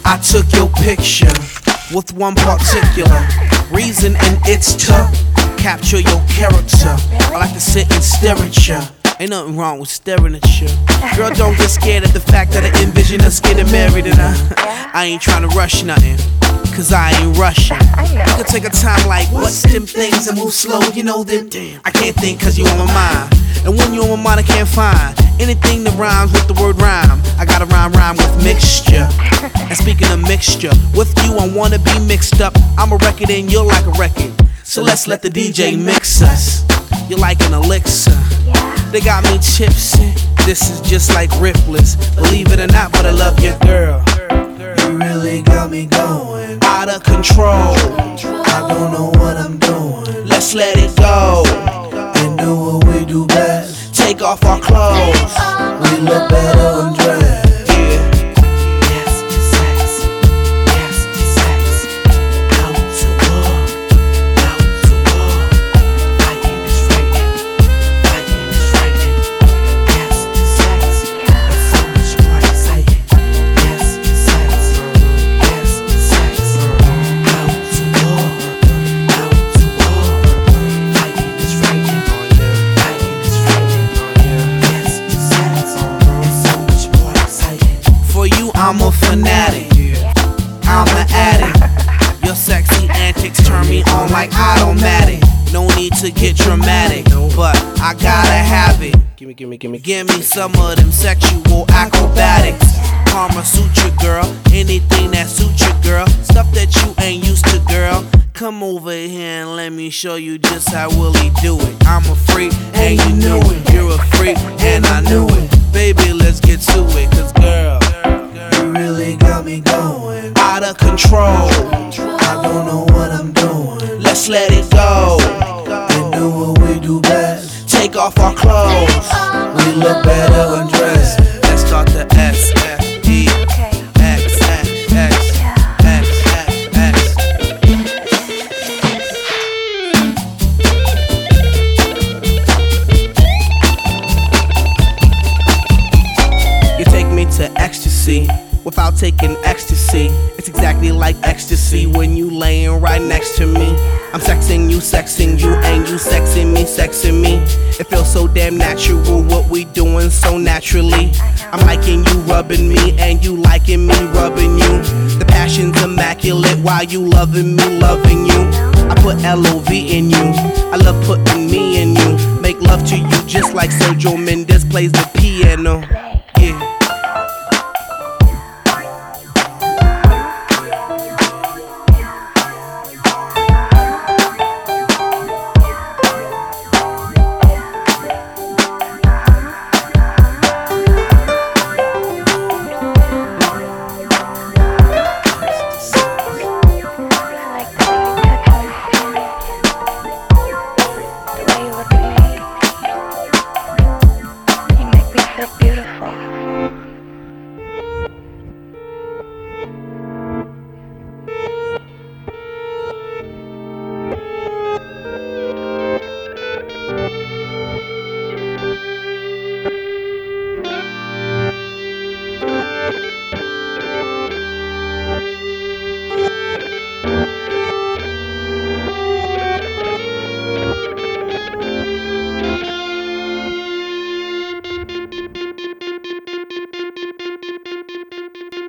I took your picture with one particular reason, and it's to capture your character. I like to sit and stare at you. Ain't nothing wrong with staring at you. Girl, don't get scared of the fact that I envision us getting married, and I ain't trying to rush nothing, cause I ain't rushing. You can take a time like, what's them things and move slow, you know them. Damn, I can't think cause you on my mind. And when you on my mind, I can't find anything that rhymes with the word rhyme. I gotta rhyme with mixture. And speaking of mixture, with you I wanna be mixed up. I'm a record and you're like a record, so let's let the DJ mix us. You're like an elixir, they got me tipsy. This is just like Ripley's, believe it or not, but I love your girl. You really got me going Out of control, I don't know what I'm doing. let's let it go. And do what we do best. Take off our clothes. We look better undressed. Yeah. Yes to sex. Yes to sex. Out to war. Out to war. Fighting is frightening. Fighting is frightening. Yes to sex. It's so much more exciting. Yes to sex. Yes to sex. Out to war. Out to war. Fighting is frightening. Fighting is frightening. Yes to sex. It's so much more exciting. For you, I'm a fanatic. I'm an addict. Your sexy antics turn me on like automatic. No need to get dramatic, but I gotta have it. Give me some of them sexual acrobatics. Karma Sutra, girl. Anything that suits you, girl. Stuff that you ain't used to, girl. Come over here and let me show you just how Willie do it. I'm a freak and you knew it. You're a freak and I knew it. Baby, let's get to it, cause girl, You really got me going. out of control. I don't know what I'm doing. Let's let it go. And do what we do best. Take off our clothes. We look better undressed. Let's start the S F E X X X X X. You take me to ecstasy without taking ecstasy. It's exactly like ecstasy when you laying right next to me. I'm sexing you, and you sexing me. It feels so damn natural, what we doing so naturally. I'm liking you rubbing me, and you liking me rubbing you. The passion's immaculate while you loving me, loving you. I put L-O-V in you, I love putting me in you. Make love to you just like Sergio Mendes plays the piano. Yeah. Beautiful.